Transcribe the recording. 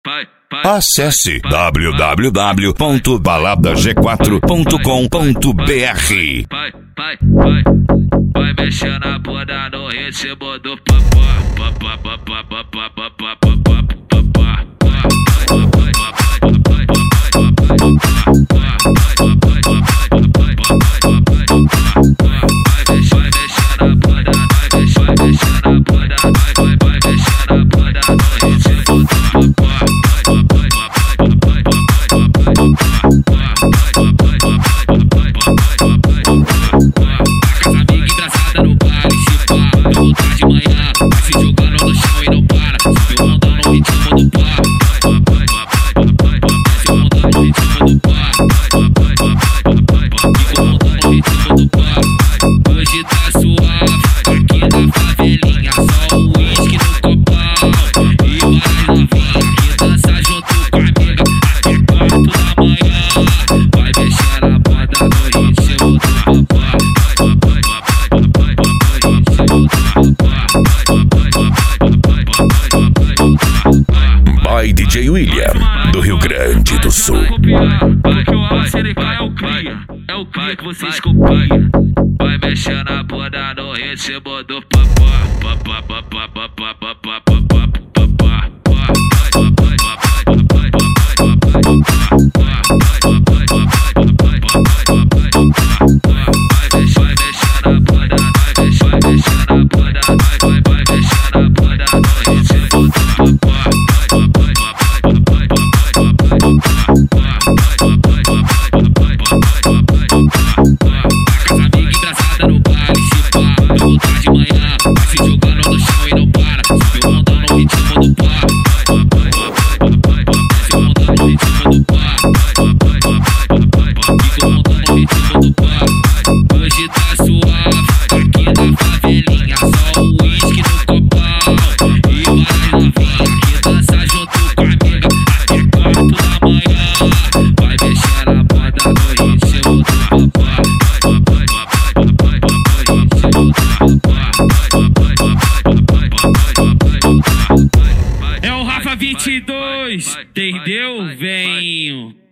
Acesse www.baladag4.com.br. Vai mexer na bunda no ritmo do papá. Hoje tá suave, aqui na favelinha, só o uísque no copão e várias novinhas que dança junto com a amiga até 4 da manhã. Vai mexer na banda no ritmo do papá. By DJ William, do Rio Grande do Sul. Porque o Alcerica é o cria que vocês copiam. Vai mexer na bunda no ritmo do papá. Hoje tá suave, aqui na favelinha, só o uísque no copão e várias novinhas que dança junto com a amiga até 4 da manhã. Vai mexer na banda no ritmo do papá. É o Rafa 22, entendeu, venho?